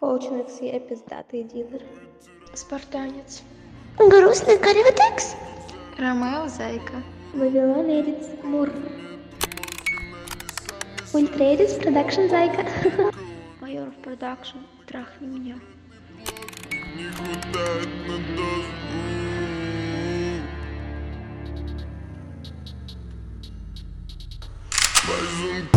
Очень я пиздатый дилер. Спартанец. Грустный кариотекс. Ромео Зайка. Вавилон Эдитс Мур. Ультрерис Продакшн Зайка. Майоров Продакшн. Трахни меня. Не хватает на дозу. Байзен